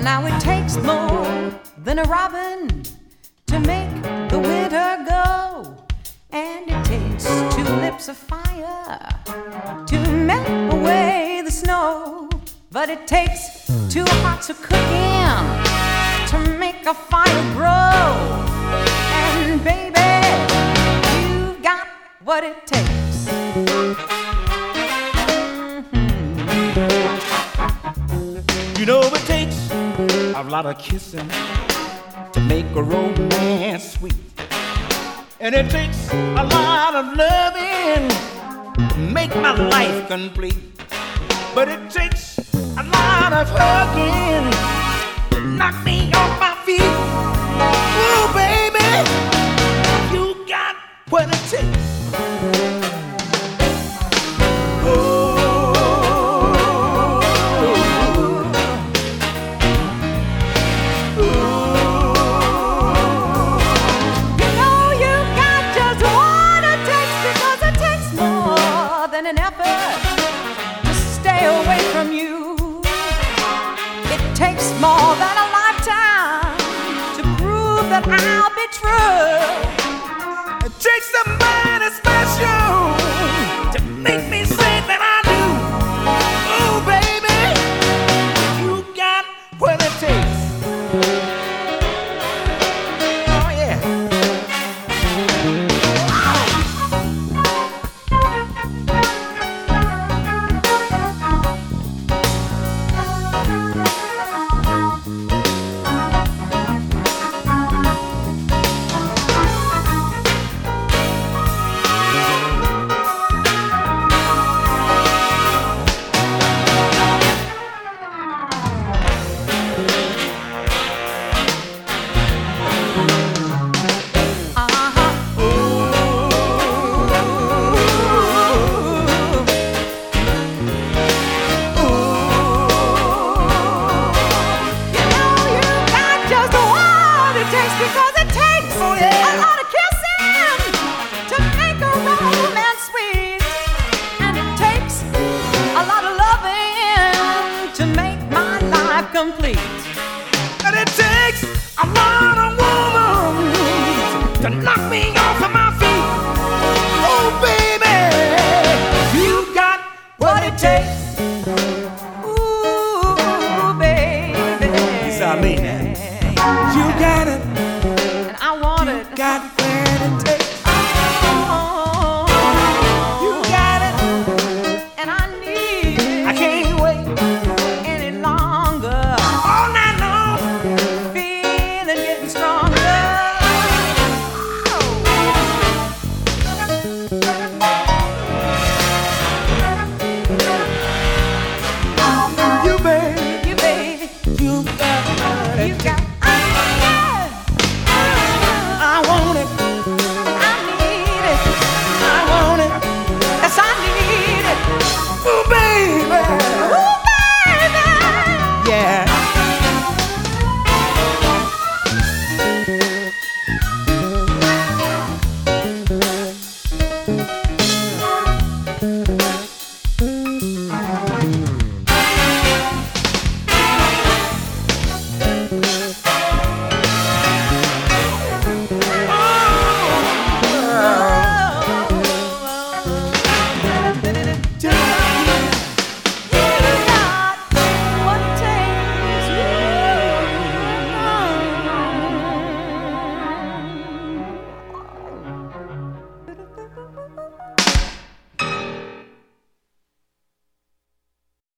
Now it takes more than a robin to make the winter go, and it takes two lips of fire to melt away the snow. But it takes two hearts of cooking to make a fire grow. And baby, you've got what it takes. You know it takes a lot of kissing to make a romance sweet. And it takes a lot of loving to make my life complete. But it takes a lot of hugging to knock me off my feet. Ooh, baby, you got what it takes. An effort to stay away from you. It takes more than a lifetime to prove that I'll be true. It takes somebody special to make me say that I do. Oh, baby, you got what it takes. Oh, yeah. Because it takes a lot of kissing to make a romance sweet, and it takes a lot of loving to make my life complete. And it takes a lot of woman to knock me off of my feet. Oh, baby, you got what it takes.